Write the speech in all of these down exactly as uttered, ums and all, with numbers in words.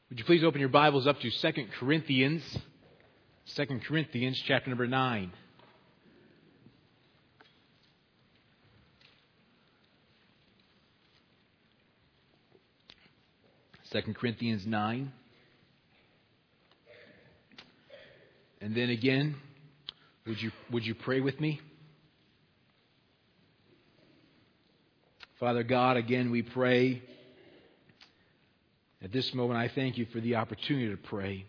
Would you please open your Bibles up to Second Corinthians, Second Corinthians chapter number nine. Second Corinthians nine. And then again, would you would you pray with me? Father God, again we pray. At this moment, I thank you for the opportunity to pray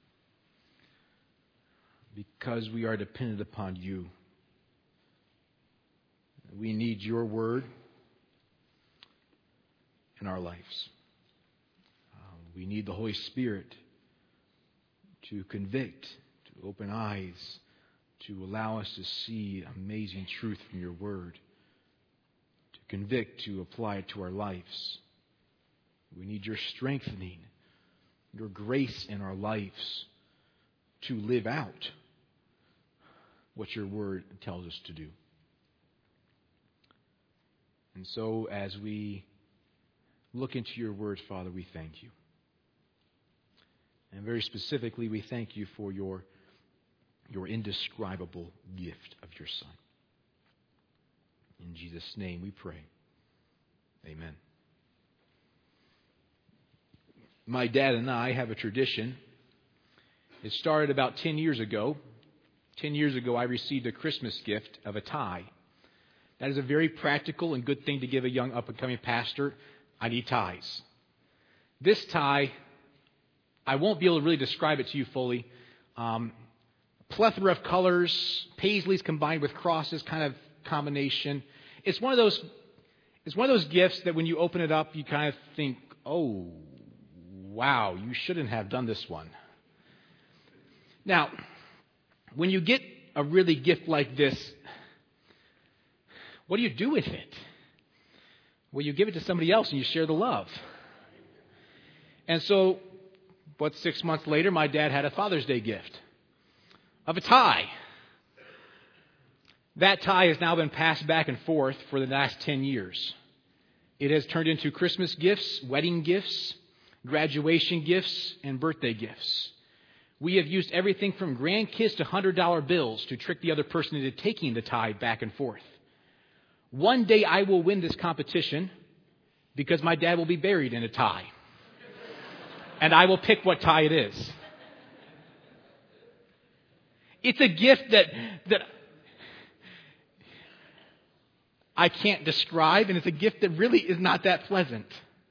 because we are dependent upon you. We need your word in our lives. Uh, we need the Holy Spirit to convict, to open eyes, to allow us to see amazing truth from your word, to convict, to apply it to our lives. We need your strengthening, your grace in our lives to live out what your word tells us to do. And so as we look into your word, Father, we thank you. And very specifically, we thank you for your, your indescribable gift of your Son. In Jesus' name we pray. Amen. My dad and I have a tradition. It started about ten years ago. Ten years ago, I received a Christmas gift of a tie. That is a very practical and good thing to give a young up-and-coming pastor. I need ties. This tie, I won't be able to really describe it to you fully. Um, plethora of colors, paisleys combined with crosses, kind of combination. It's one of those. It's one of those gifts that when you open it up, you kind of think, "Oh, wow, you shouldn't have done this one." Now, when you get a really gift like this, what do you do with it? Well, you give it to somebody else and you share the love. And so, what, six months later, my dad had a Father's Day gift of a tie. That tie has now been passed back and forth for the last ten years. It has turned into Christmas gifts, wedding gifts, graduation gifts, and birthday gifts. We have used everything from grandkids to one hundred dollar bills to trick the other person into taking the tie back and forth. One day I will win this competition because my dad will be buried in a tie. And I will pick what tie it is. It's a gift that, that I can't describe, and it's a gift that really is not that pleasant.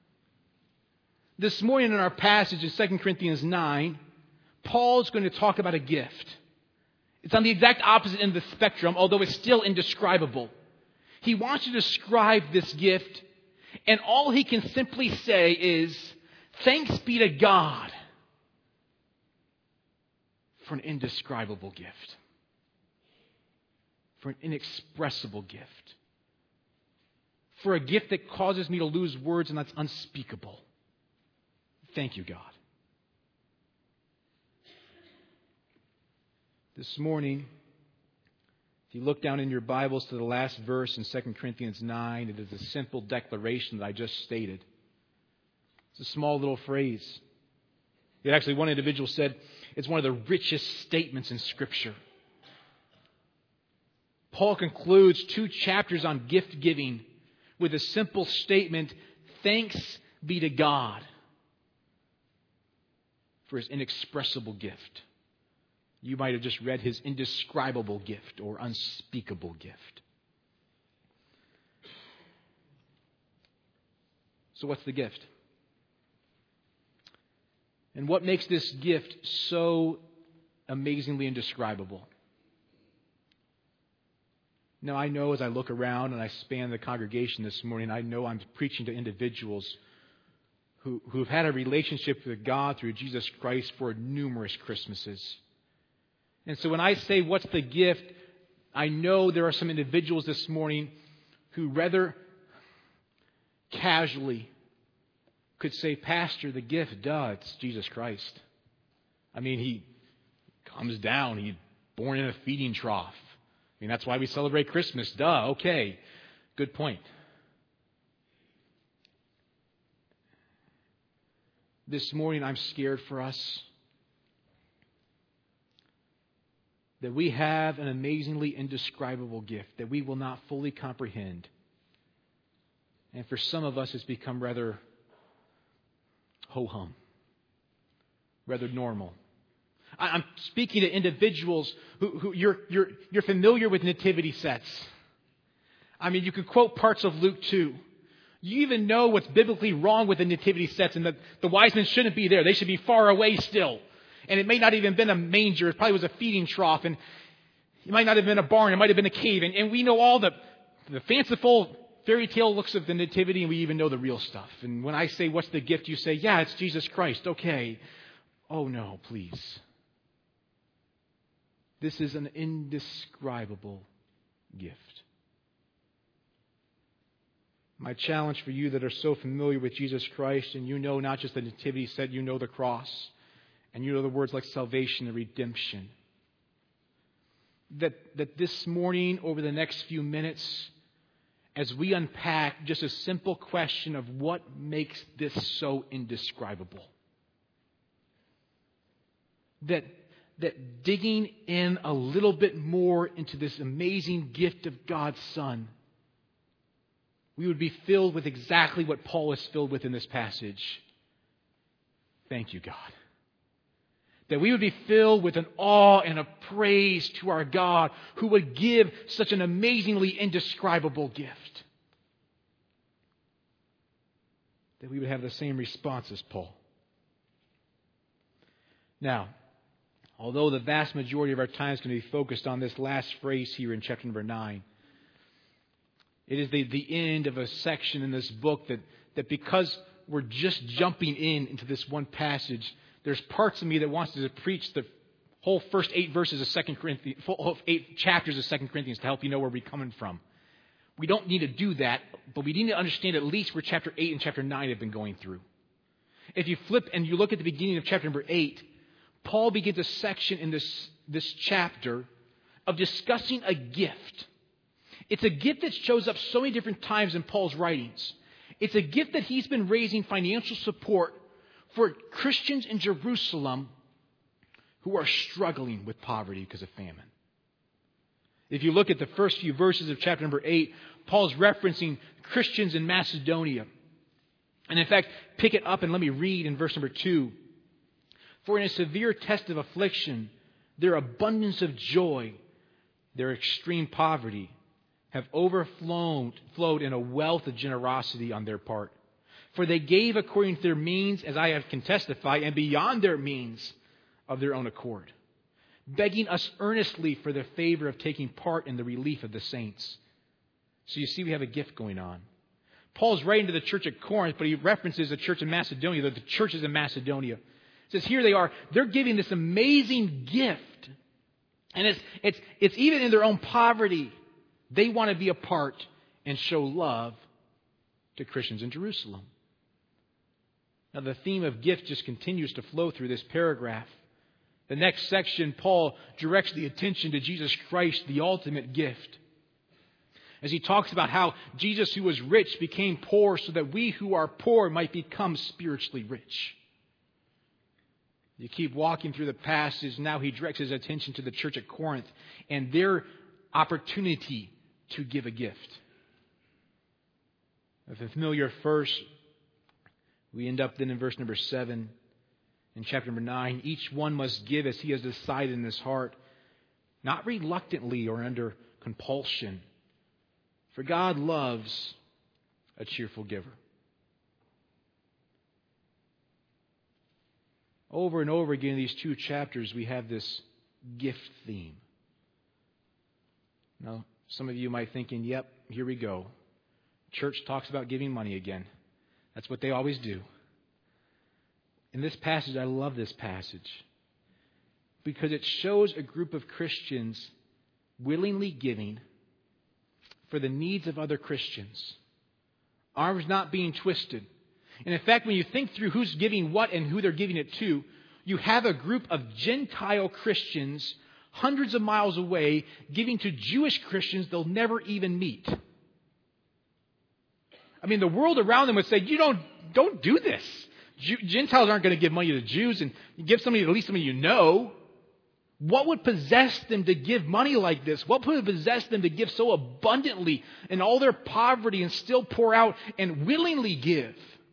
This morning in our passage in Second Corinthians nine, Paul's going to talk about a gift. It's on the exact opposite end of the spectrum, although it's still indescribable. He wants to describe this gift, and all he can simply say is, thanks be to God for an indescribable gift, for an inexpressible gift, for a gift that causes me to lose words and that's unspeakable. Thank you, God. This morning, if you look down in your Bibles to the last verse in Second Corinthians nine, it is a simple declaration that I just stated. It's a small little phrase. Yet actually one individual said it's one of the richest statements in Scripture. Paul concludes two chapters on gift giving with a simple statement, thanks be to God for his inexpressible gift. You might have just read his indescribable gift or unspeakable gift. So what's the gift? And what makes this gift so amazingly indescribable? Now, I know as I look around and I span the congregation this morning, I know I'm preaching to individuals who, who've had a relationship with God through Jesus Christ for numerous Christmases. And so when I say, what's the gift? I know there are some individuals this morning who rather casually could say, Pastor, the gift, duh, it's Jesus Christ. I mean, he comes down, he's born in a feeding trough. I mean, that's why we celebrate Christmas. Duh, okay. Good point. This morning I'm scared for us. That we have an amazingly indescribable gift that we will not fully comprehend. And for some of us, it's become rather ho-hum, rather normal. I'm speaking to individuals who, who you're, you're, you're familiar with nativity sets. I mean, you can quote parts of Luke two. You even know what's biblically wrong with the nativity sets and that the wise men shouldn't be there. They should be far away still. And it may not even have been a manger. It probably was a feeding trough. And it might not have been a barn. It might have been a cave. And, and we know all the, the fanciful fairy tale looks of the nativity, and we even know the real stuff. And when I say, what's the gift? You say, yeah, it's Jesus Christ. Okay. Oh, no, please. This is an indescribable gift. My challenge for you that are so familiar with Jesus Christ, and you know not just the nativity set, you know the cross, and you know the words like salvation and redemption, that, that this morning, over the next few minutes, as we unpack just a simple question of what makes this so indescribable, that, that digging in a little bit more into this amazing gift of God's Son, we would be filled with exactly what Paul is filled with in this passage. Thank you, God. That we would be filled with an awe and a praise to our God who would give such an amazingly indescribable gift. That we would have the same response as Paul. Now, although the vast majority of our time is going to be focused on this last phrase here in chapter number nine, it is the, the end of a section in this book that, that because we're just jumping in into this one passage, there's parts of me that wants to preach the whole first eight verses of Second Corinthians, whole eight chapters of Second Corinthians to help you know where we're coming from. We don't need to do that, but we need to understand at least where chapter eight and chapter nine have been going through. If you flip and you look at the beginning of chapter number eight, Paul begins a section in this, this chapter of discussing a gift. It's a gift that shows up so many different times in Paul's writings. It's a gift that he's been raising financial support for Christians in Jerusalem who are struggling with poverty because of famine. If you look at the first few verses of chapter number eight, Paul's referencing Christians in Macedonia. And in fact, pick it up and let me read in verse number two. For in a severe test of affliction, their abundance of joy, their extreme poverty, have overflowed flowed in a wealth of generosity on their part. For they gave according to their means, as I have can testify, and beyond their means of their own accord, begging us earnestly for the favor of taking part in the relief of the saints. So you see, we have a gift going on. Paul's writing to the church at Corinth, but he references the church in Macedonia, the churches in Macedonia. It says here they are, they're giving this amazing gift. And it's, it's, it's even in their own poverty. They want to be a part and show love to Christians in Jerusalem. Now, the theme of gift just continues to flow through this paragraph. The next section, Paul directs the attention to Jesus Christ, the ultimate gift. As he talks about how Jesus, who was rich, became poor so that we who are poor might become spiritually rich. You keep walking through the passage, now he directs his attention to the church at Corinth and their opportunity to give a gift. A familiar verse, we end up then in verse number seven. In chapter number nine, each one must give as he has decided in his heart, not reluctantly or under compulsion. For God loves a cheerful giver. Over and over again in these two chapters, we have this gift theme. Now, some of you might be thinking, yep, here we go. Church talks about giving money again. That's what they always do. In this passage, I love this passage because it shows a group of Christians willingly giving for the needs of other Christians. Arms not being twisted. And in fact, when you think through who's giving what and who they're giving it to, you have a group of Gentile Christians hundreds of miles away giving to Jewish Christians they'll never even meet. I mean, the world around them would say, you don't, don't do this. Jew- Gentiles aren't going to give money to Jews, and you give somebody, at least somebody you know. What would possess them to give money like this? What would possess them to give so abundantly in all their poverty and still pour out and willingly give?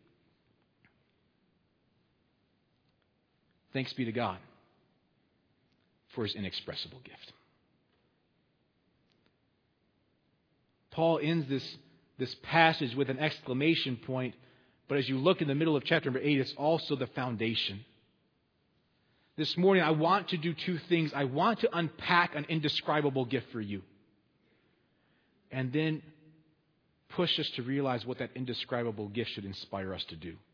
Thanks be to God for His inexpressible gift. Paul ends this, this passage with an exclamation point, but as you look in the middle of chapter number eight, it's also the foundation. This morning, I want to do two things. I want to unpack an indescribable gift for you, and then push us to realize what that indescribable gift should inspire us to do.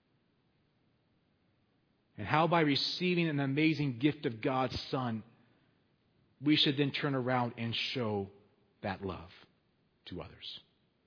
And how by receiving an amazing gift of God's Son, we should then turn around and show that love to others.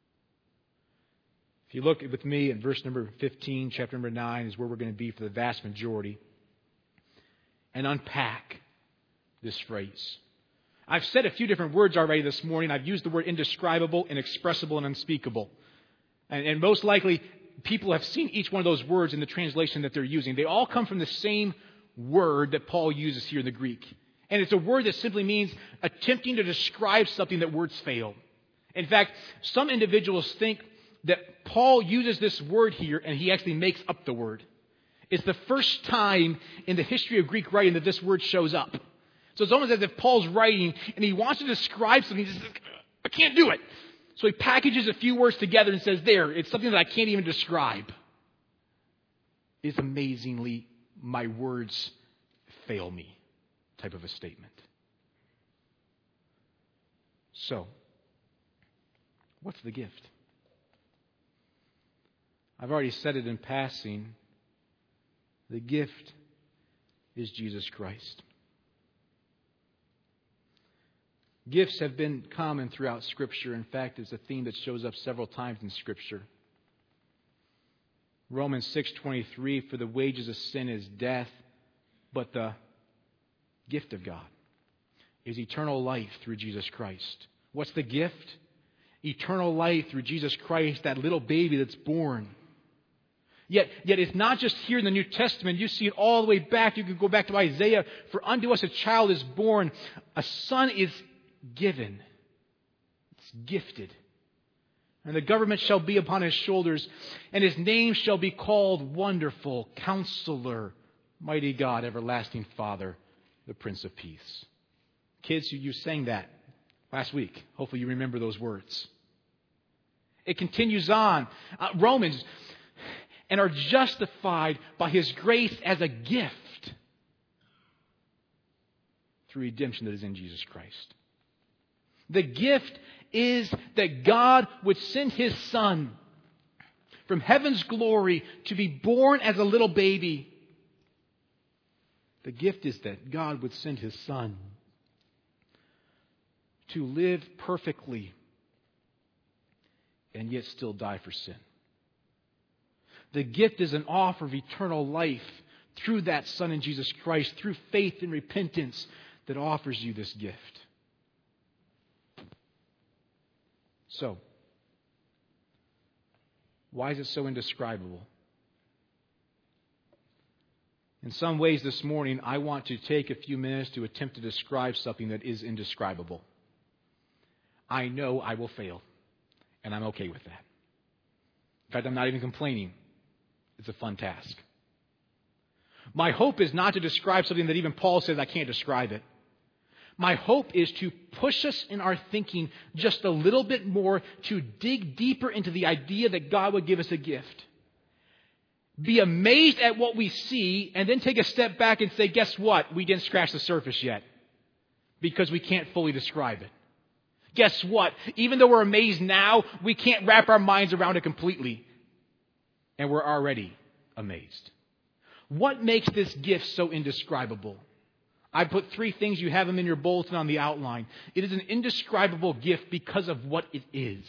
If you look with me at verse number fifteen, chapter number nine is where we're going to be for the vast majority, and unpack this phrase. I've said a few different words already this morning. I've used the word indescribable, inexpressible, and unspeakable. And, and most likely, people have seen each one of those words in the translation that they're using. They all come from the same word that Paul uses here in the Greek. And it's a word that simply means attempting to describe something that words fail. In fact, some individuals think that Paul uses this word here and he actually makes up the word. It's the first time in the history of Greek writing that this word shows up. So it's almost as if Paul's writing and he wants to describe something. He's just like, I can't do it. So he packages a few words together and says, there, it's something that I can't even describe. It's amazingly, my words fail me type of a statement. So, what's the gift? I've already said it in passing. The gift is Jesus Christ. Gifts have been common throughout Scripture. In fact, it's a theme that shows up several times in Scripture. Romans six twenty-three, for the wages of sin is death, but the gift of God is eternal life through Jesus Christ. What's the gift? Eternal life through Jesus Christ, that little baby that's born. Yet, yet it's not just here in the New Testament. You see it all the way back. You can go back to Isaiah. For unto us a child is born, a son is given. It's gifted. And the government shall be upon his shoulders, and his name shall be called Wonderful, Counselor, Mighty God, Everlasting Father, the Prince of Peace. Kids, you, you sang that last week. Hopefully you remember those words. It continues on. Uh, Romans, and are justified by His grace as a gift through redemption that is in Jesus Christ. The gift is that God would send His Son from heaven's glory to be born as a little baby. The gift is that God would send His Son to live perfectly and yet still die for sin. The gift is an offer of eternal life through that Son in Jesus Christ, through faith and repentance that offers you this gift. So, why is it so indescribable? In some ways this morning, I want to take a few minutes to attempt to describe something that is indescribable. I know I will fail, and I'm okay with that. In fact, I'm not even complaining. It's a fun task. My hope is not to describe something that even Paul says I can't describe it. My hope is to push us in our thinking just a little bit more to dig deeper into the idea that God would give us a gift. Be amazed at what we see and then take a step back and say, guess what? We didn't scratch the surface yet because we can't fully describe it. Guess what? Even though we're amazed now, we can't wrap our minds around it completely. And we're already amazed. What makes this gift so indescribable? I put three things. You have them in your bulletin on the outline. It is an indescribable gift because of what it is.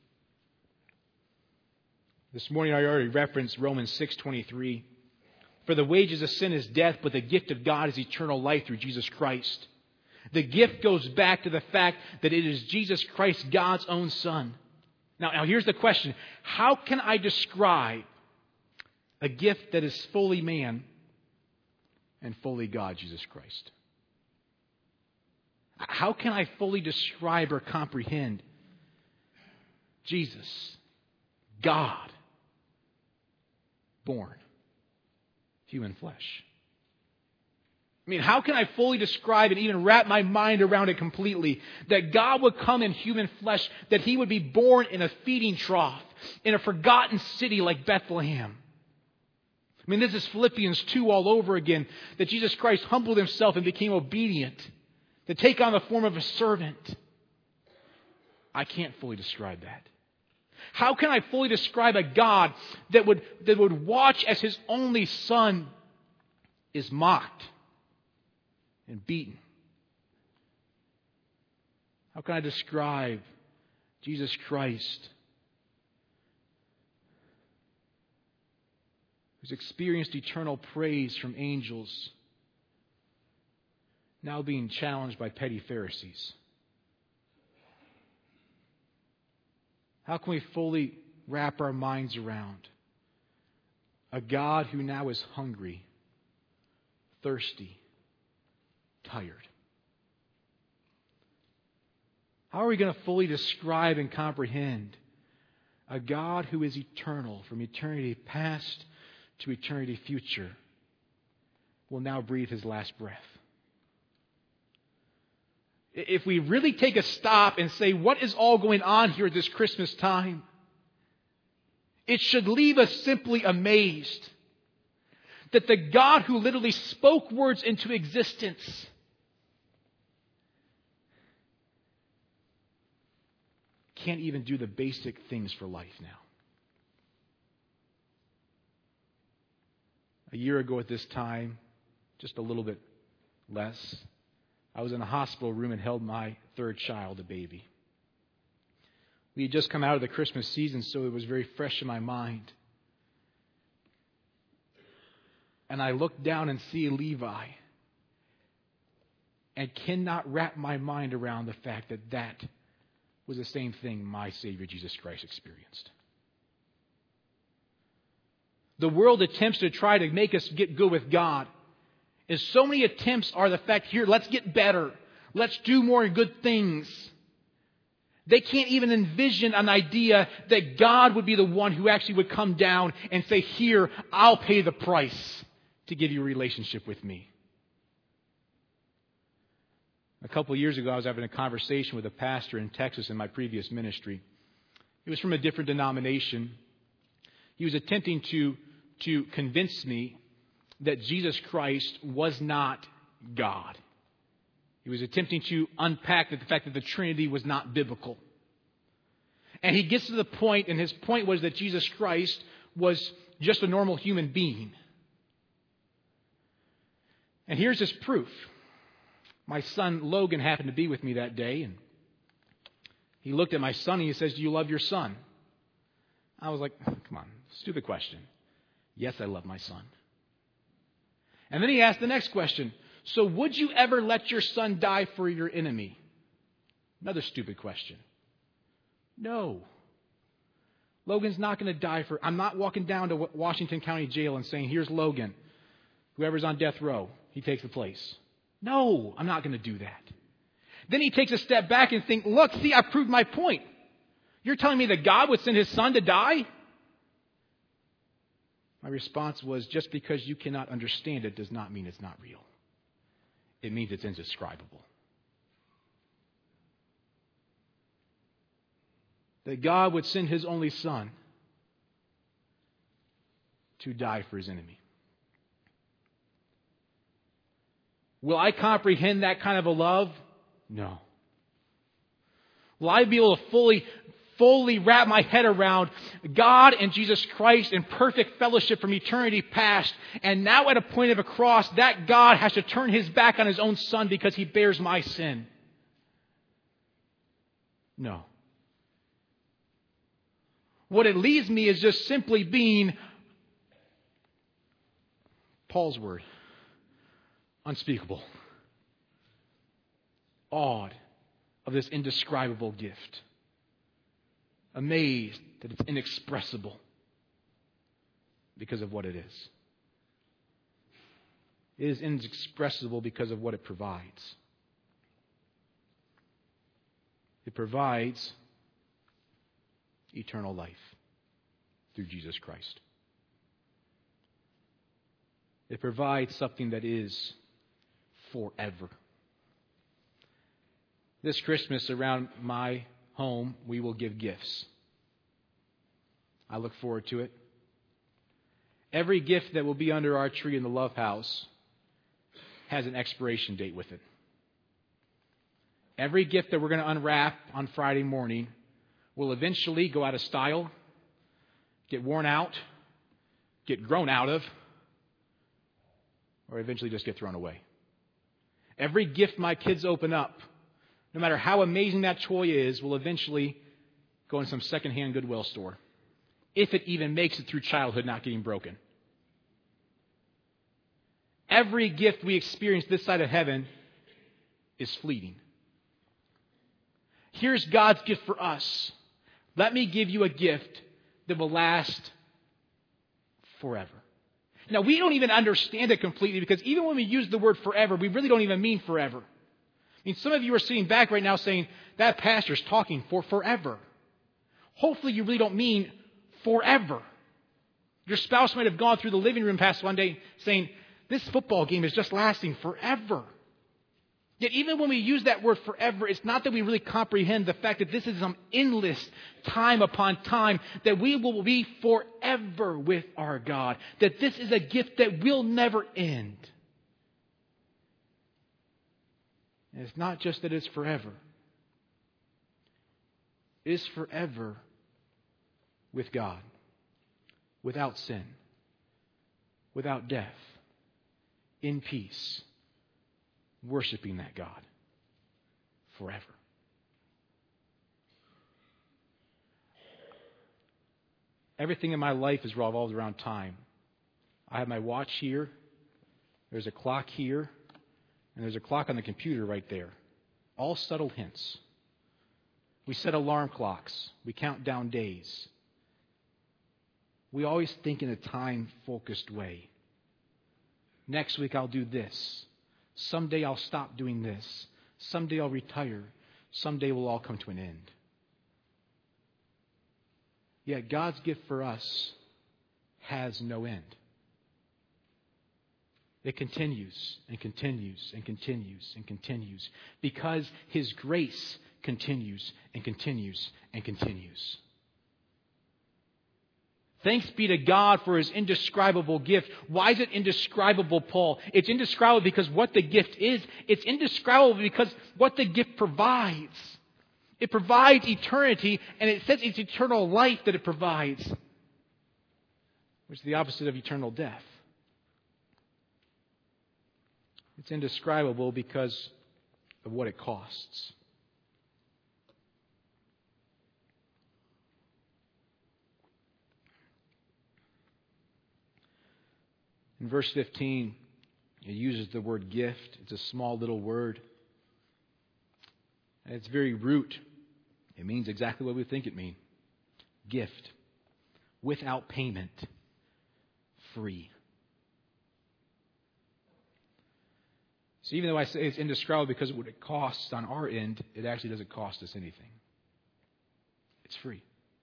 This morning I already referenced Romans six twenty-three. For the wages of sin is death, but the gift of God is eternal life through Jesus Christ. The gift goes back to the fact that it is Jesus Christ, God's own Son. Now, now here's the question. How can I describe A gift that is fully man and fully God, Jesus Christ. How can I fully describe or comprehend Jesus, God, born, human flesh? I mean, how can I fully describe and even wrap my mind around it completely? That God would come in human flesh, that He would be born in a feeding trough, in a forgotten city like Bethlehem. I mean, this is Philippians two all over again, that Jesus Christ humbled Himself and became obedient, to take on the form of a servant. I can't fully describe that. How can I fully describe a God that would, that would watch as His only Son is mocked and beaten? How can I describe Jesus Christ, who's experienced eternal praise from angels, now being challenged by petty Pharisees? How can we fully wrap our minds around a God who now is hungry, thirsty, tired? How are we going to fully describe and comprehend a God who is eternal, from eternity past to eternity future, will now breathe His last breath? If we really take a stop and say, what is all going on here at this Christmas time? It should leave us simply amazed that the God who literally spoke words into existence can't even do the basic things for life now. A year ago at this time, just a little bit less, I was in a hospital room and held my third child, a baby. We had just come out of the Christmas season, so it was very fresh in my mind. And I looked down and see Levi and cannot wrap my mind around the fact that that was the same thing my Savior Jesus Christ experienced. The world attempts to try to make us get good with God. And so many attempts are the fact, here, let's get better. Let's do more good things. They can't even envision an idea that God would be the one who actually would come down and say, here, I'll pay the price to give you a relationship with me. A couple of years ago, I was having a conversation with a pastor in Texas in my previous ministry. He was from a different denomination. He was attempting to, to convince me that Jesus Christ was not God. He was attempting to unpack the fact that the Trinity was not biblical. And he gets to the point, and his point was that Jesus Christ was just a normal human being. And here's his proof. My son Logan happened to be with me that day, and he looked at my son and he says, do you love your son? I was like, come on, stupid question. Yes, I love my son. And then he asked the next question. So would you ever let your son die for your enemy? Another stupid question. No. Logan's not going to die for... I'm not walking down to Washington County Jail and saying, here's Logan. Whoever's on death row, he takes the place. No, I'm not going to do that. Then he takes a step back and thinks, look, see, I proved my point. You're telling me that God would send His son to die? My response was, just because you cannot understand it does not mean it's not real. It means it's indescribable. That God would send His only Son to die for His enemy. Will I comprehend that kind of a love? No. Will I be able to fully, fully wrap my head around God and Jesus Christ in perfect fellowship from eternity past, and now at a point of a cross, that God has to turn His back on His own Son because He bears my sin? No. What it leaves me is just simply being, Paul's word, unspeakable, awed of this indescribable gift, amazed that it's inexpressible. because of what it is. It is inexpressible because of what it provides. It provides eternal life through Jesus Christ. It provides something that is forever. This Christmas around my home, we will give gifts. I look forward to it. Every gift that will be under our tree in the Love House has an expiration date with it. Every gift that we're going to unwrap on Friday morning will eventually go out of style, get worn out, get grown out of, or eventually just get thrown away. Every gift my kids open up, no matter how amazing that toy is, will eventually go in some secondhand Goodwill store, if it even makes it through childhood not getting broken. Every gift we experience this side of heaven is fleeting. Here's God's gift for us. Let me give you a gift that will last forever. Now, we don't even understand it completely because even when we use the word forever, we really don't even mean forever. I mean, some of you are sitting back right now saying, that pastor's talking for forever. Hopefully you really don't mean forever. Your spouse might have gone through the living room past one day saying, this football game is just lasting forever. Yet even when we use that word forever, it's not that we really comprehend the fact that this is some endless time upon time, that we will be forever with our God, that this is a gift that will never end. And it's not just that it's forever. It is forever with God, without sin, without death, in peace, worshiping that God forever. Everything in my life is revolved around time. I have my watch here. There's a clock here. And there's a clock on the computer right there. All subtle hints. We set alarm clocks. We count down days. We always think in a time-focused way. Next week I'll do this. Someday I'll stop doing this. Someday I'll retire. Someday we'll all come to an end. Yet God's gift for us has no end. It continues and continues and continues and continues because His grace continues and continues and continues. Thanks be to God for His indescribable gift. Why is it indescribable, Paul? It's indescribable because what the gift is. It's indescribable because what the gift provides. It provides eternity, and it says it's eternal life that it provides, which is the opposite of eternal death. It's indescribable because of what it costs. In verse fifteen, it uses the word gift. It's a small little word. At its very root, it means exactly what we think it means. Gift. Without payment. Free. So even though I say it's indescribable because of what it costs on our end, it actually doesn't cost us anything. It's free.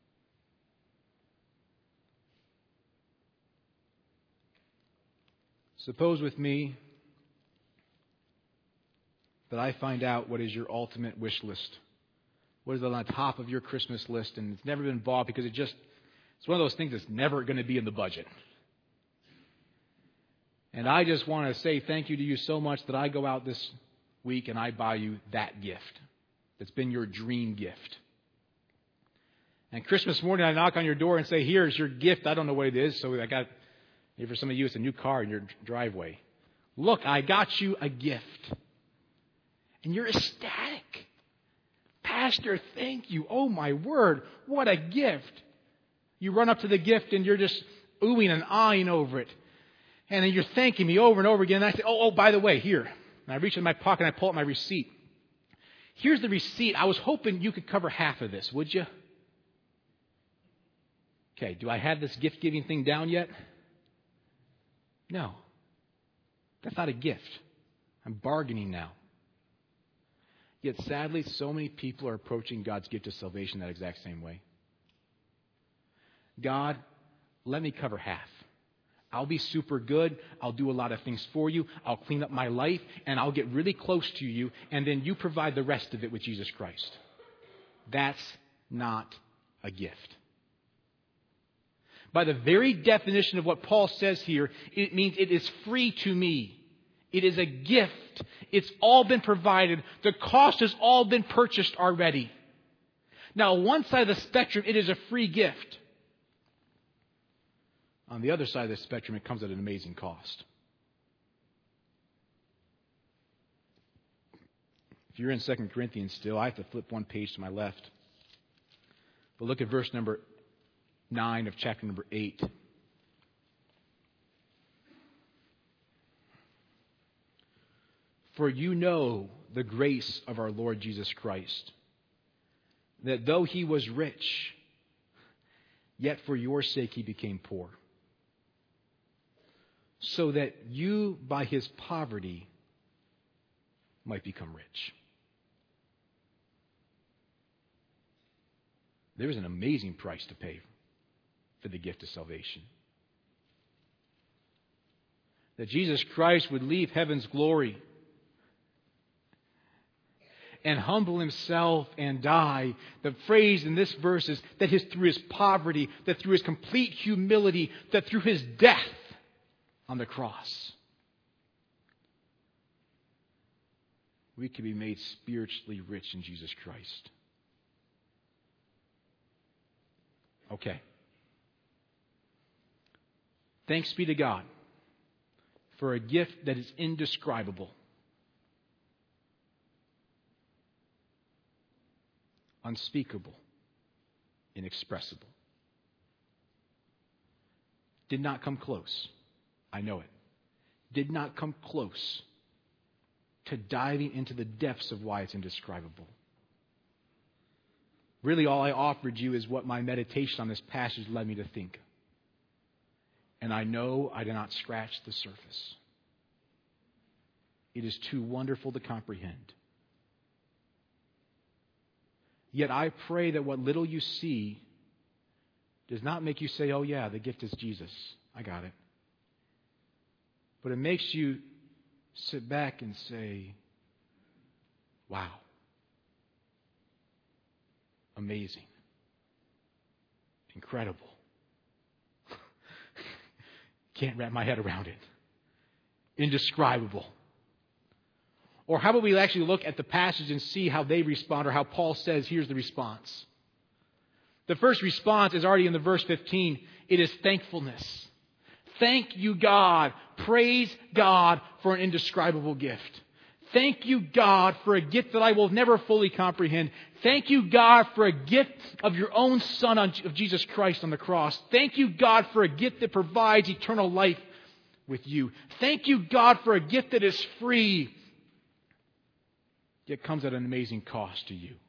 Suppose with me that I find out what is your ultimate wish list. What is on the top of your Christmas list, and it's never been bought because it just, it's one of those things that's never going to be in the budget. And I just want to say thank you to you so much that I go out this week and I buy you that gift that's been your dream gift. And Christmas morning I knock on your door and say, here's your gift. I don't know what it is, so I got, maybe for some of you it's a new car in your driveway. Look, I got you a gift. And you're ecstatic. Pastor, thank you. Oh my word, what a gift. You run up to the gift and you're just oohing and ahhing over it. And then you're thanking me over and over again. And I say, oh, oh, by the way, here. And I reach in my pocket and I pull out my receipt. Here's the receipt. I was hoping you could cover half of this, would you? Okay, do I have this gift-giving thing down yet? No. That's not a gift. I'm bargaining now. Yet sadly, so many people are approaching God's gift of salvation that exact same way. God, let me cover half. I'll be super good. I'll do a lot of things for you. I'll clean up my life, and I'll get really close to you, and then you provide the rest of it with Jesus Christ. That's not a gift. By the very definition of what Paul says here, it means it is free to me. It is a gift. It's all been provided. The cost has all been purchased already. Now, on one side of the spectrum, it is a free gift. On the other side of the spectrum, it comes at an amazing cost. If you're in Second Corinthians still, I have to flip one page to my left. But look at verse number nine of chapter number eight. For you know the grace of our Lord Jesus Christ, that though he was rich, yet for your sake he became poor, so that you by his poverty might become rich. There is an amazing price to pay for the gift of salvation. That Jesus Christ would leave heaven's glory and humble himself and die. The phrase in this verse is that his, through his poverty, that through his complete humility, that through his death on the cross, we can be made spiritually rich in Jesus Christ. Okay. Thanks be to God for a gift that is indescribable, unspeakable, inexpressible. Did not come close. I know it. Did not come close to diving into the depths of why it's indescribable. Really, all I offered you is what my meditation on this passage led me to think. And I know I did not scratch the surface. It is too wonderful to comprehend. Yet I pray that what little you see does not make you say, oh yeah, the gift is Jesus. I got it. But it makes you sit back and say, wow. Amazing. Incredible. Can't wrap my head around it. Indescribable. Or how about we actually look at the passage and see how they respond, or how Paul says, here's the response. The first response is already in the verse fifteen. It is thankfulness. Thank you, God. Praise God for an indescribable gift. Thank you, God, for a gift that I will never fully comprehend. Thank you, God, for a gift of your own Son, of Jesus Christ on the cross. Thank you, God, for a gift that provides eternal life with you. Thank you, God, for a gift that is free, yet comes at an amazing cost to you.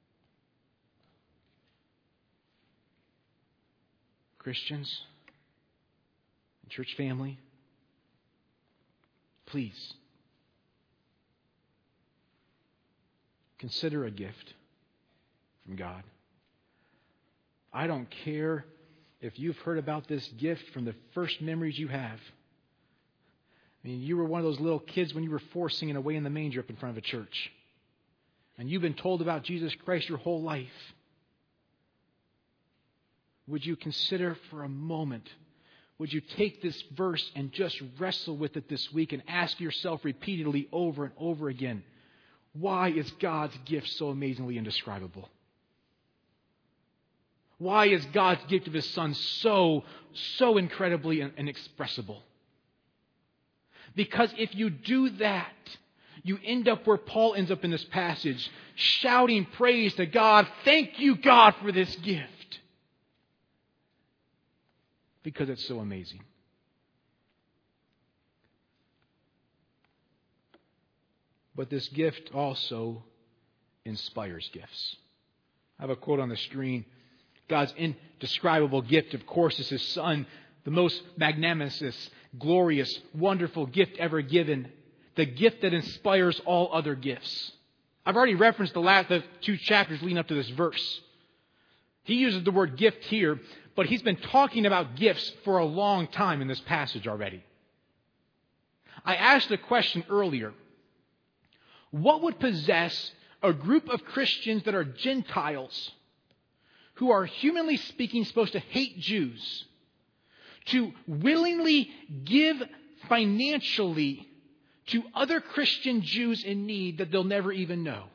Christians, church family, please consider a gift from God. I don't care if you've heard about this gift from the first memories you have. I mean, you were one of those little kids when you were four singing Away in the Manger up in front of a church. And you've been told about Jesus Christ your whole life. Would you consider for a moment, would you take this verse and just wrestle with it this week and ask yourself repeatedly over and over again, why is God's gift so amazingly indescribable? Why is God's gift of His Son so, so incredibly inexpressible? Because if you do that, you end up where Paul ends up in this passage, shouting praise to God. Thank you, God, for this gift. Because it's so amazing. But this gift also inspires gifts. I have a quote on the screen. God's indescribable gift, of course, is His Son, the most magnanimous, glorious, wonderful gift ever given, the gift that inspires all other gifts. I've already referenced the last the two chapters leading up to this verse. He uses the word gift here, but he's been talking about gifts for a long time in this passage already. I asked a question earlier. What would possess a group of Christians that are Gentiles, who are humanly speaking supposed to hate Jews, to willingly give financially to other Christian Jews in need that they'll never even know?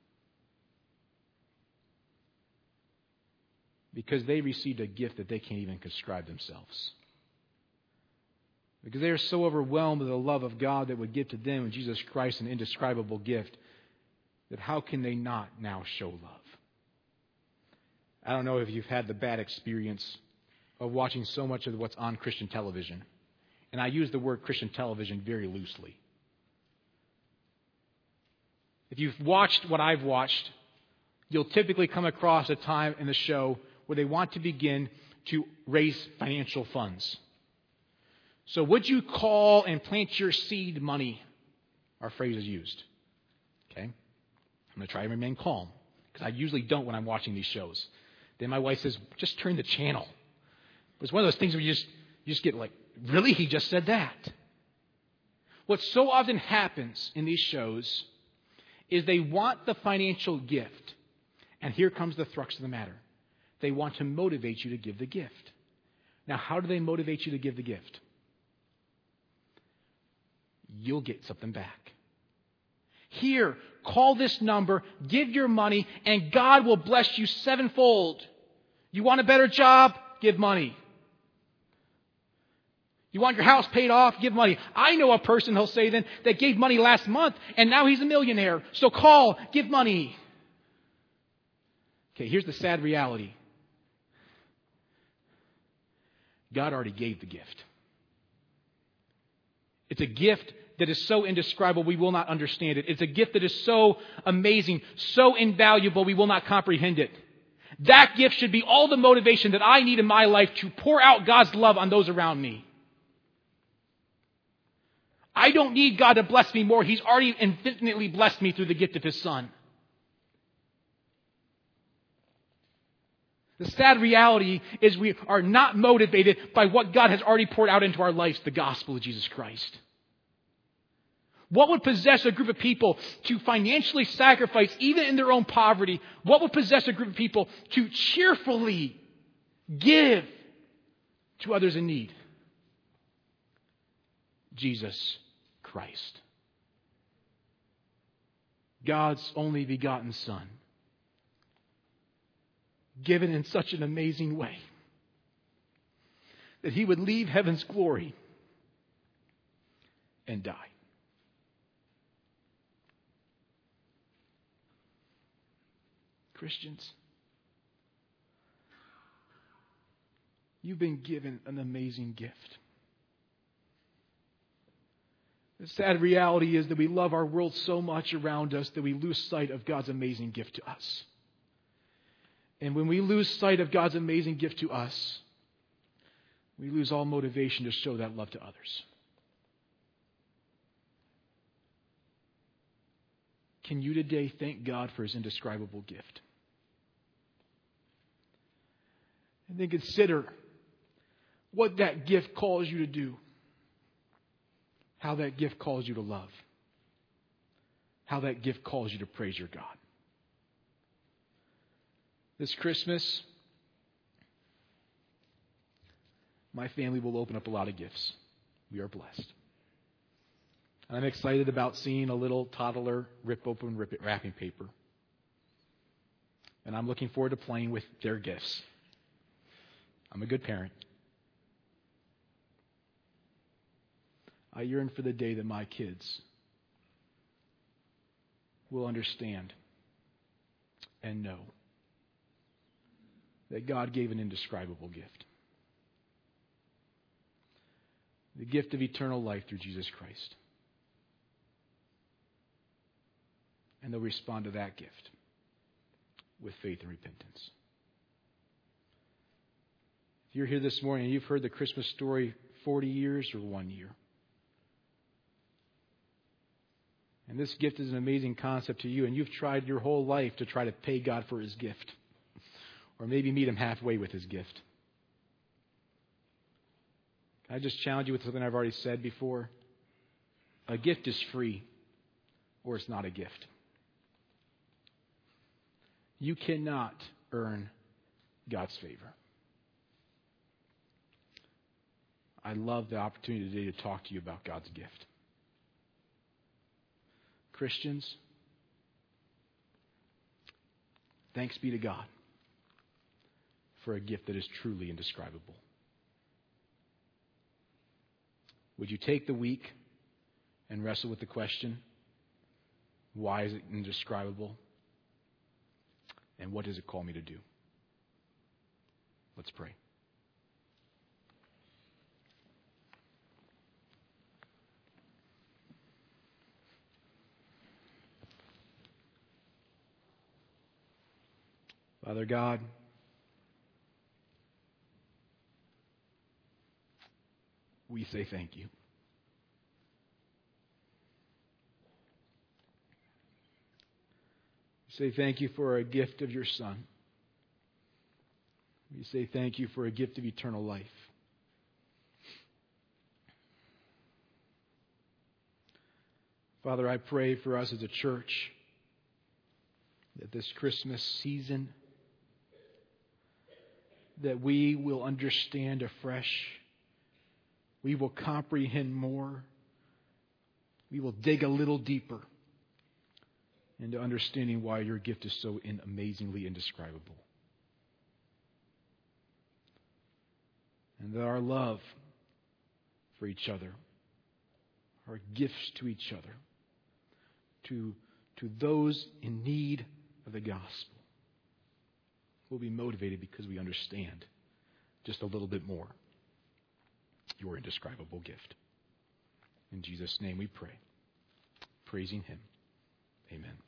Because they received a gift that they can't even describe themselves. Because they are so overwhelmed with the love of God that would give to them in Jesus Christ an indescribable gift, that how can they not now show love? I don't know if you've had the bad experience of watching so much of what's on Christian television. And I use the word Christian television very loosely. If you've watched what I've watched, you'll typically come across a time in the show where they want to begin to raise financial funds. So would you call and plant your seed money? Our phrase is used. Okay? I'm going to try and remain calm, because I usually don't when I'm watching these shows. Then my wife says, just turn the channel. But it's one of those things where you just, you just get like, really? He just said that? What so often happens in these shows is they want the financial gift. And here comes the thrust of the matter. They want to motivate you to give the gift. Now, how do they motivate you to give the gift? You'll get something back. Here, call this number, give your money, and God will bless you sevenfold. You want a better job? Give money. You want your house paid off? Give money. I know a person, he'll say then, that gave money last month, and now he's a millionaire. So call, give money. Okay, here's the sad reality. God already gave the gift. It's a gift that is so indescribable we will not understand it. It's a gift that is so amazing, so invaluable we will not comprehend it. That gift should be all the motivation that I need in my life to pour out God's love on those around me. I don't need God to bless me more. He's already infinitely blessed me through the gift of His Son. The sad reality is we are not motivated by what God has already poured out into our lives, the gospel of Jesus Christ. What would possess a group of people to financially sacrifice, even in their own poverty? What would possess a group of people to cheerfully give to others in need? Jesus Christ. God's only begotten Son. Given in such an amazing way that He would leave heaven's glory and die. Christians, you've been given an amazing gift. The sad reality is that we love our world so much around us that we lose sight of God's amazing gift to us. And when we lose sight of God's amazing gift to us, we lose all motivation to show that love to others. Can you today thank God for His indescribable gift? And then consider what that gift calls you to do. How that gift calls you to love. How that gift calls you to praise your God. This Christmas, my family will open up a lot of gifts. We are blessed. I'm excited about seeing a little toddler rip open wrapping paper. And I'm looking forward to playing with their gifts. I'm a good parent. I yearn for the day that my kids will understand and know that God gave an indescribable gift. The gift of eternal life through Jesus Christ. And they'll respond to that gift with faith and repentance. If you're here this morning and you've heard the Christmas story forty years or one year. And this gift is an amazing concept to you, and you've tried your whole life to try to pay God for His gift. Or maybe meet Him halfway with His gift. Can I just challenge you with something I've already said before? A gift is free, or it's not a gift. You cannot earn God's favor. I love the opportunity today to talk to you about God's gift. Christians, thanks be to God for a gift that is truly indescribable. Would you take the week and wrestle with the question, why is it indescribable? And what does it call me to do? Let's pray. Father God, we say thank you. We say thank you for a gift of your Son. We say thank you for a gift of eternal life. Father, I pray for us as a church that this Christmas season, that we will understand afresh. We will comprehend more. We will dig a little deeper into understanding why your gift is so in amazingly indescribable. And that our love for each other, our gifts to each other, to, to those in need of the gospel, will be motivated because we understand just a little bit more your indescribable gift. In Jesus' name we pray. Praising Him. Amen.